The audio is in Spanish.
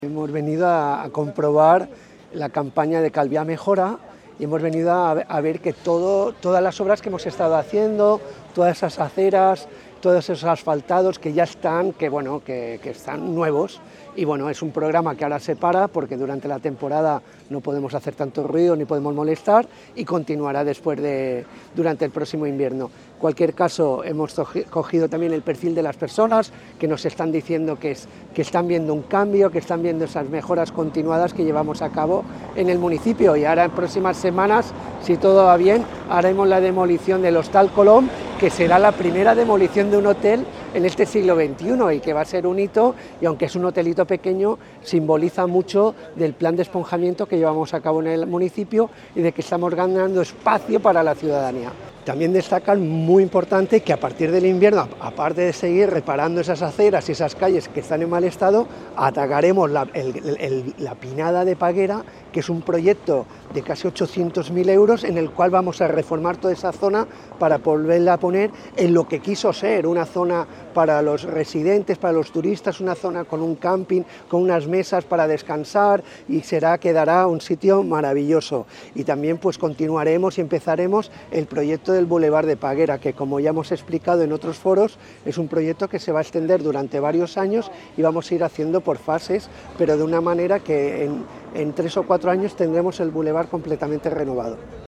Hemos venido a comprobar la campaña de Calviá Mejora y hemos venido a ver que todas las obras que hemos estado haciendo, todas esas aceras, todos esos asfaltados que ya están, que están nuevos. Y bueno, es un programa que ahora se para porque durante la temporada no podemos hacer tanto ruido ni podemos molestar y continuará durante el próximo invierno. En cualquier caso, hemos cogido también el perfil de las personas que nos están diciendo que están viendo un cambio, que están viendo esas mejoras continuadas que llevamos a cabo en el municipio, y ahora en próximas semanas, si todo va bien, haremos la demolición del Hostal Colom, que será la primera demolición de un hotel en este siglo XXI y que va a ser un hito, y aunque es un hotelito pequeño, simboliza mucho del plan de esponjamiento que llevamos a cabo en el municipio y de que estamos ganando espacio para la ciudadanía. También destacar, muy importante, que a partir del invierno, aparte de seguir reparando esas aceras y esas calles que están en mal estado, atacaremos la Pinada de Paguera, que es un proyecto de casi 800.000 euros en el cual vamos a reformar toda esa zona para volverla a poner en lo que quiso ser una zona para los residentes, para los turistas, una zona con un camping, con unas mesas para descansar, y quedará un sitio maravilloso. Y también pues continuaremos y empezaremos el proyecto del Boulevard de Paguera, que, como ya hemos explicado en otros foros, es un proyecto que se va a extender durante varios años y vamos a ir haciendo por fases, pero de una manera que en 3 o 4 años tendremos el Boulevard completamente renovado.